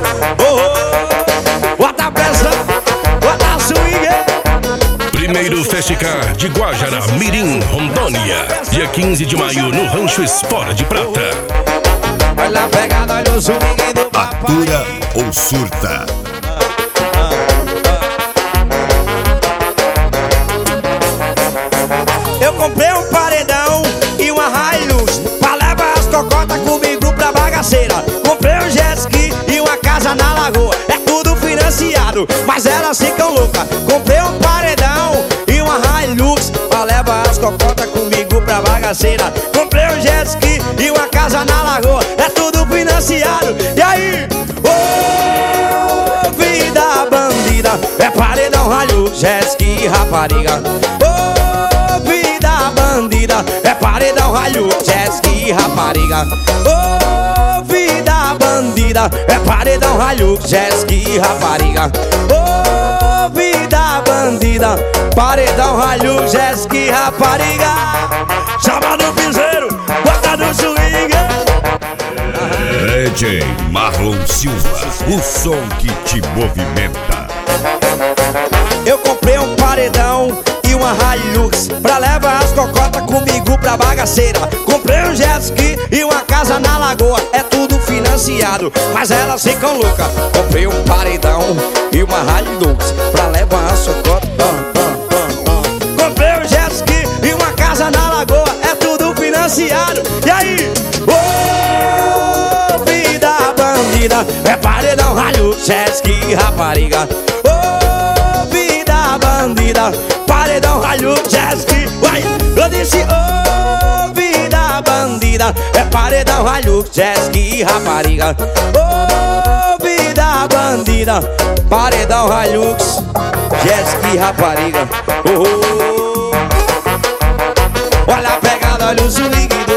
Bota a pressão, bota a swing. Primeiro Festicar de Guajará Mirim, Rondônia. Dia 15 de maio no Rancho Espora de Prata. Olha a pegada, olha o swing do papai. Atura ou surta? Eu comprei um paredão e uma Hilux pra levar as cocotas comigo pra bagaceira. Comprei um jet ski e uma casa na lagoa. É tudo financiado, mas elas ficam loucas. Comprei um paredão e uma Hilux pra levar as cocotas comigo pra bagaceira. Comprei um jet ski e uma casa na lagoa. É tudo financiado. E aí? Ô, vida bandida. É paredão, Hilux, jet ski e rapariga. Bandida, é paredão, raio, jet ski e rapariga. Ô, vida bandida, é paredão, raio, jet ski e rapariga. Ô, vida bandida, paredão, raio, jet ski e rapariga. Chama no piseiro, bota no swing. DJ Marlon Silva, o som que te movimenta. Eu comprei um paredão e uma Hilux pra levar as cocotas comigo pra bagaceira. Comprei um jet ski e uma casa na lagoa. É tudo financiado, mas elas ficam loucas. Comprei um paredão e uma Hilux pra levar as cocotas. Comprei um jet ski e uma casa na lagoa. É tudo financiado. E aí? Ô, vida bandida, é paredão, Hilux, jet ski e rapariga. Bandida, paredão, raio, jet ski. Vai, eu disse, ô, vida bandida, é paredão, raio, jet ski, rapariga. Ô, vida bandida, paredão, raio, jet ski, rapariga. Olha a pegada, olha o swing